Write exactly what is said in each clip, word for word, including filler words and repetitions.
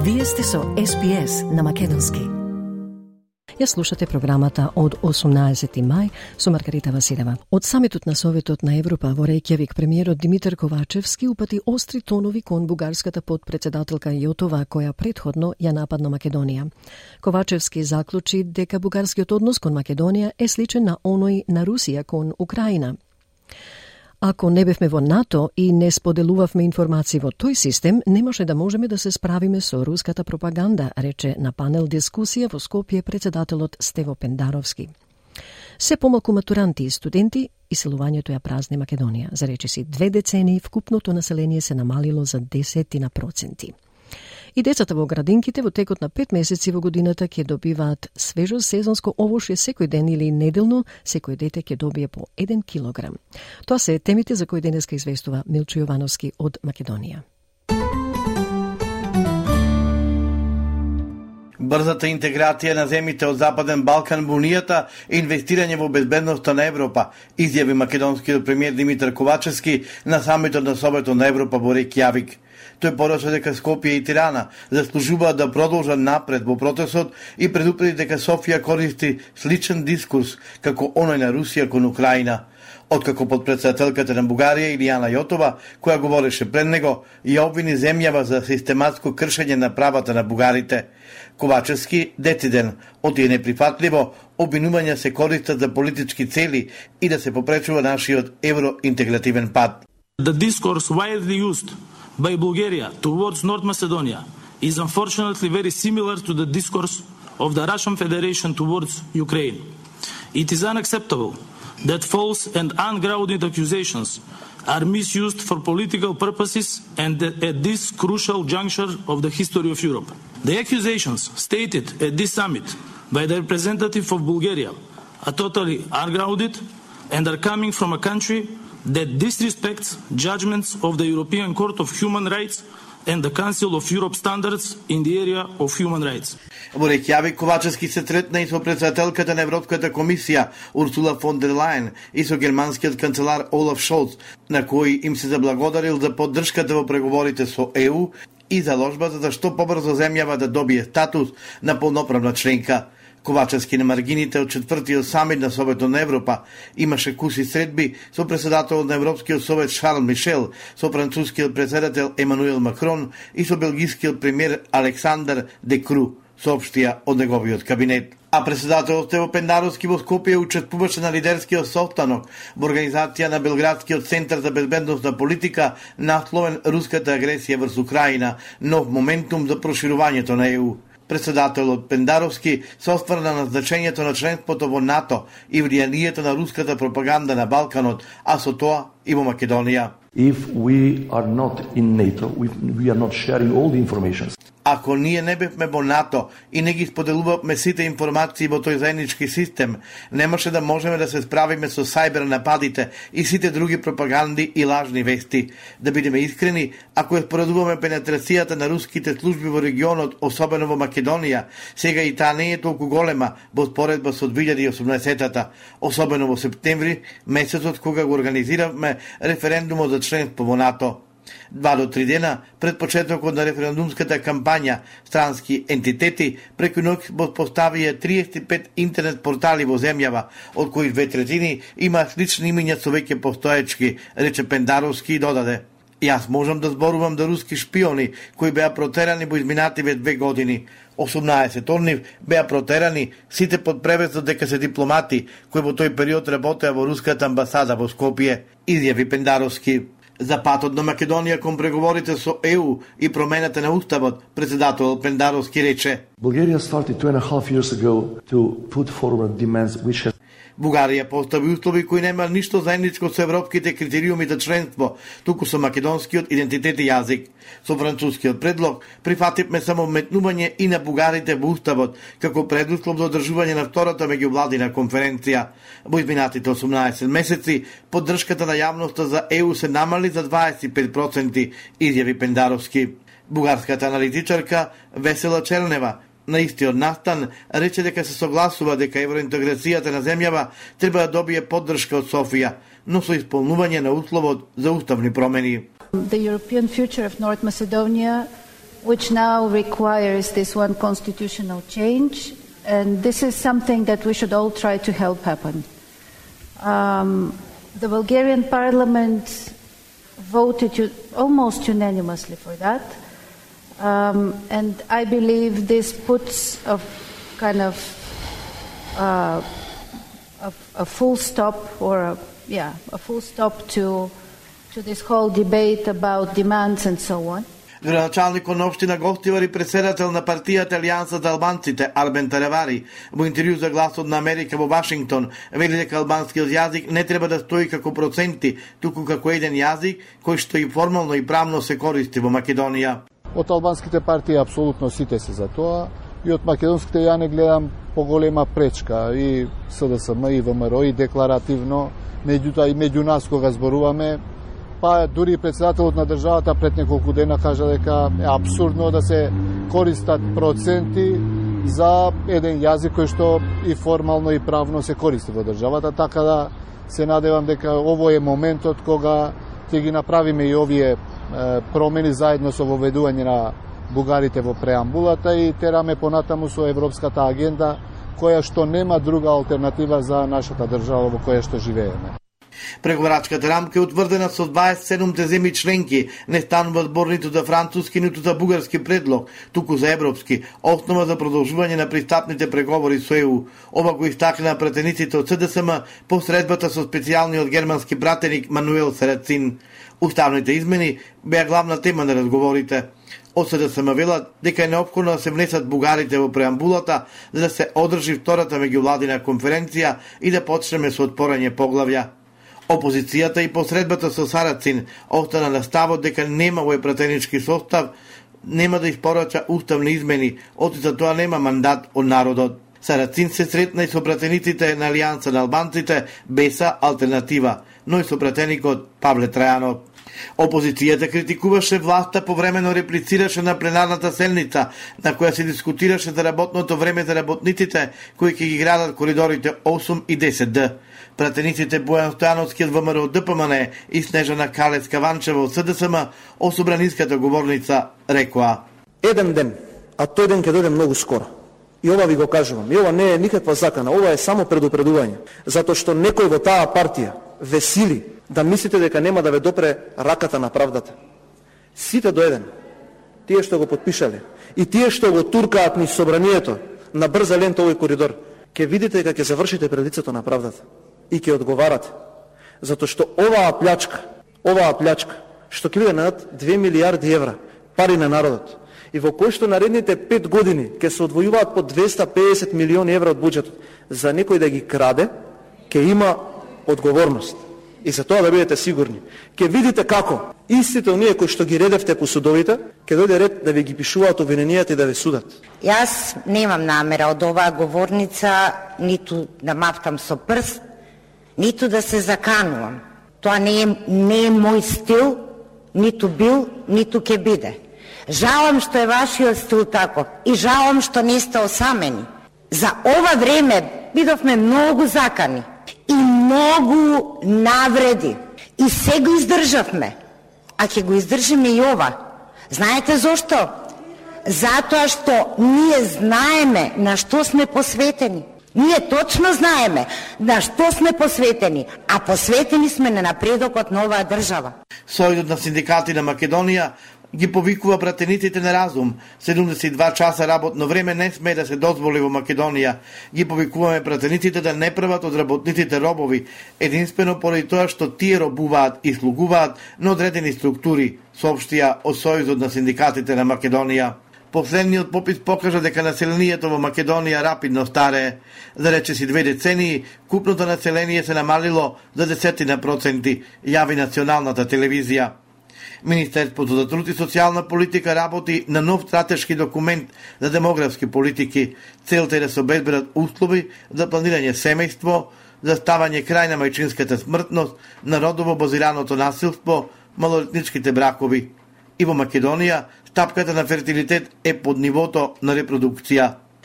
Вие сте со Ес Би Ес на македонски. Ја слушате програмата од осумнаесети мај со Маргарита Василева. Од самитот на Советот на Европа во Рејкјавик, премиерот Димитар Ковачевски упати остри тонови кон бугарската подпредседателка Јотова, која претходно ја нападна Македонија. Ковачевски заклучи дека бугарскиот однос кон Македонија е сличен на оној на Русија кон Украина. Ако не бевме во НАТО и не споделувавме информации во тој систем, немаше да можеме да се справиме со руската пропаганда, рече на панел дискусија во Скопје председателот Стево Пендаровски. Се помалку матуранти и студенти, иселувањето ја празни Македонија. За речиси две децении, вкупното население се намалило за десетина проценти. И децата во градинките во текот на пет месеци во годината ќе добиваат свежо сезонско овошје секој ден или неделно, секој дете ќе добие по еден килограм. Тоа се темите за кои денеска известува Милчо Јовановски од Македонија. Брзата интеграција на земјите од Западен Балкан во Унијата и инвестирање во безбедноста на Европа, изјави македонскиот премиер Димитар Ковачевски на самитот на Советот на Европа во Рејкјавик. Тој порача дека Скопје и Тирана заслужуваат да продолжат напред во процесот и предупреди дека Софија користи сличен дискурс како оној на Русија кон Украина. Откако подпредседателката на Бугарија Илијана Јотова, која говореше пред него, ја обвини земјава за систематско кршење на правата на бугарите. Ковачевски дециден оти неприфатливо обвинувања се користат за политички цели и да се попречува нашиот евроинтегративен пат. The discourse widely used by Bulgaria towards North Macedonia is unfortunately very similar to the discourse of the Russian Federation towards Ukraine. It is unacceptable that false and ungrounded accusations are misused for political purposes and at this crucial juncture of the history of Europe. The accusations stated at this summit by the representative of Bulgaria are totally ungrounded and are coming from a country that disrespects judgments of the European Court of Human Rights and the Council of Europe standards in the area of human rights. Во Рејкјавик Ковачевски се третна и со председателката на Европската комисија Урсула фон дер Лајен и со германскиот канцелар Олаф Шолц, на кој им се заблагодарил за поддршката во преговорите со Е У и заложбата за што побрзо земјава да добие статус на полноправна членка. Ковачевски на маргините од четвртиот самит на Советот на Европа имаше куси средби со председателот на Европскиот совет Шарл Мишел, со францускиот председател Емануел Макрон и со белгискиот премиер Александар Де Кру, соопштија од неговиот кабинет. А председателот Стево Пендаровски во Скопје учествуваше на лидерскиот состанок во организација на Белградскиот центар за безбедносна политика насловен Руската агресија врз Украина, нов моментум за проширувањето на Е У. Председателот Пендаровски се осврна на значењето на членството во НАТО и влијанието на руската пропаганда на Балканот, а со тоа и во Македонија. If we are not in NATO, we, we are not sharing all the information. Ако ние не бевме во НАТО и не ги споделувавме сите информации во тој заеднички систем, немаше да можеме да се справиме со сајбер нападите и сите други пропаганди и лажни вести. Да бидеме искрени, ако ја споредуваме пенетрацијата на руските служби во регионот, особено во Македонија, сега и таа не е толку голема во споредба со две илјади и осумнаесетата, особено во септември, месецот кога го организиравме референдумот за членство во НАТО. Два до три дена пред почетокот на референдумската кампања, странски ентитети преку ноќ поставија триесет и пет интернет портали во земјава, од кои две третини има слични имиња со веќе постоечки, рече Пендаровски и додаде: Јас можам да зборувам до руски шпиони кои беа протерани во изминативе две години. осумнаесет од нив беа протерани, сите под превесот дека се дипломати кои во тој период работеа во руската амбасада во Скопје, изјави Пендаровски. За патот на Македонија кон преговорите со Е У и промената на уставот, председател Пендаровски рече: Bulgaria started two and a half years ago to put forward demands which has Бугарија постави услови кои нема ништо заедничко со европските критериуми за членство, туку со македонскиот идентитет и јазик. Со францускиот предлог прифативме само вметнување и на бугарите во уставот како предуслов за одржување на втората меѓувладина конференција. Во изминатите осумнаесет месеци поддршката на јавноста за Е У се намали за дваесет и пет проценти, изјави Пендаровски. Бугарската аналитичарка Весела Чернева на истиот настан рече дека се согласува дека евроинтеграцијата на земјава треба да добие поддршка од Софија, но со исполнување на условот за уставни промени. The European future of North Macedonia which now requires this one constitutional change, and this is something that we should all try to help happen. Um, the Bulgarian parliament voted u- almost unanimously for that, um, and I believe this puts a kind of uh, a, a full stop, or a, yeah, a full stop to to this whole debate about demands and so on. Градоначалникот на општина Гостивар и председател на партијата Алијанса за албанците Арбен Таревари во интервју за Гласот на Америка во Вашингтон вели дека албанскиот јазик не треба да стои како проценти, туку како еден јазик кој што и формално и правно се користи во Македонија. Од албанските партии апсолутно сите се за тоа и од македонските ја не гледам поголема пречка и СДСМ и ВМРО и декларативно, меѓутоа и меѓу нас кога зборуваме, па дури и председателот на државата пред неколку дена кажа дека е апсурдно да се користат проценти за еден јазик кој што и формално и правно се користи во државата, така да се надевам дека ово е моментот кога ќе ги направиме и овие е, промени заедно со воведување на бугарите во преамбулата и тераме понатаму со европската агенда која што нема друга алтернатива за нашата држава во која што живееме. Преговарачката рамка е утврдена со дваесет и седум земји членки, не станува збор ниту за француски, ниту за бугарски предлог, туку за европски, основа за продолжување на пристапните преговори со Е У. Ова го истакна пратениците од СДСМ по средбата со специјалниот германски пратеник Мануел Сарацин. Уставните измени беа главна тема на разговорите. Од СДСМ велат дека е неопходно да се внесат бугарите во преамбулата за да се одржи втората меѓувладина конференција и да почнеме со отпорање поглавја. Опозицијата и посредбата со Сарацин остана на ставот дека нема овој пратенички состав, нема да испорача уставни измени, оти за тоа нема мандат од народот. Сарацин се сретна и со пратениците на Алијанса на албанците Беса алтернатива, но и со пратеникот Павле Трајанов. Опозицијата критикуваше власта по времено реплицираше на пленарната седница, на која се дискутираше за работното време за работниците кои ќе ги градат коридорите осум и десет Д. Пратениците Бојан Стојановски од ВМРО Д П М Н и Снежана Калец-Каванчева од СДСМ, особраниската говорница, рекоа: Еден ден, а тој ден ќе дојде многу скоро. И ова ви го кажувам. И ова не е никаква закана, ова е само предупредување. Затоа што некој во таа партија ве сили да мислите дека нема да ве допре раката на правдата. Сите до еден, тие што го подпишале и тие што го туркаат низ собранието на брза лента овој коридор, ќе видите дека ќе завршите пред лицето на правдата и ќе одговарате. Затоа што оваа плячка, оваа плячка, што ќе биде над две милијарди евра, пари на народот, и во кој што наредните пет години ќе се одвојуваат по двеста и педесет милиони евра од буџетот, за некој да ги краде, ќе има одговорност. И за тоа да бидете сигурни. Ќе видите како истите оние кои што ги редевте по судовите, ќе дојде ред да ви ги пишуваат обвиненијата и да ве судат. Јас немам намера од оваа говорница ниту да мафтам со прст, ниту да се заканувам. Тоа не е, не е мој стил, ниту бил, ниту ќе биде. Жалам што е вашиот стил тако и жалам што не сте осамени. За ова време бидовме многу закани и многу навреди. И се го издржавме. А ќе го издржиме и ова. Знаете зошто? Затоа што ние знаеме на што сме посветени. Ние точно знаеме на што сме посветени, а посветени сме на напредокот на оваа држава. Сојузот на синдикати на Македонија ги повикува пратениците на разум. седумдесет и два часа работно време не сме да се дозволи во Македонија. Ги повикуваме пратениците да не прават од работниците робови, единствено поради тоа што тие робуваат и слугуваат на одредени структури, соопштија од Сојузот на синдикатите на Македонија. Последниот попис покажа дека населението во Македонија рапидно старее. За речиси две децении, купното население се намалило за десетина проценти, јави националната телевизија. Министерството за труд и социјална политика работи на нов стратешки документ за демографски политики. Целта е да се обезбедат услови за планирање семејство, за ставање крај на мајчинската смртност, на родово базираното насилство, малолетничките бракови. И во Македонија стапката на фертилитет е под нивото на репродукција.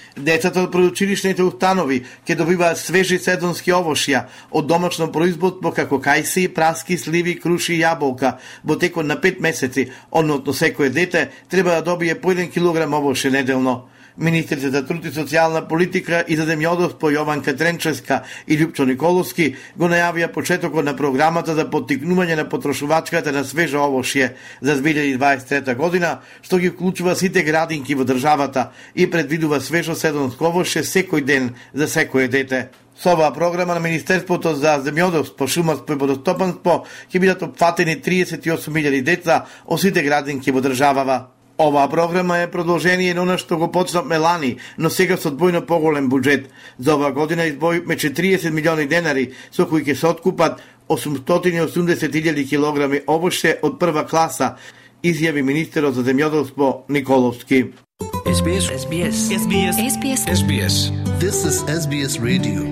Децата од предучилишните установи ќе добиваат свежи сезонски овошја од домашно производство како кајси, праски, сливи, круши и јаболка. Во текот на пет месеци, односно секое дете треба да добие по еден килограм овошје неделно. Министрите за труд и социјална политика и за земјоделство Јованка Тренчевска и Љупчо Николовски го најавија почетокот на програмата за поттикнување на потрошувачката на свежо овошје за две илјади дваесет и трета година, што ги вклучува сите градинки во државата и предвидува свежо сезонско овошје секој ден за секое дете. Со оваа програма на Министерството за земјоделство, шумарство и водостопанство ќе бидат опфатени триесет и осум илјади деца од сите градинки во државава. Оваа програма е продолжение на она што го почнавме лани, но сега со двојно поголем буџет. За оваа година издвоивме четириесет милиони денари, со кои ќе се откупат осумстотини и осумдесет илјади килограми овошје од прва класа, изјави министерот за земјоделство Николовски. Ес Би Ес. Ес Би Ес. Ес Би Ес. Ес Би Ес. Ес Би Ес. This is Ес Би Ес Radio.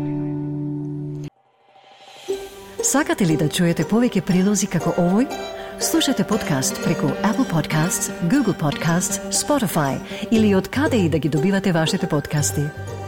Сакате ли да чуете повеќе прилози како овој? Слушате подкаст преку Apple Podcasts, Google Podcasts, Spotify или од каде и да ги добивате вашите подкасти.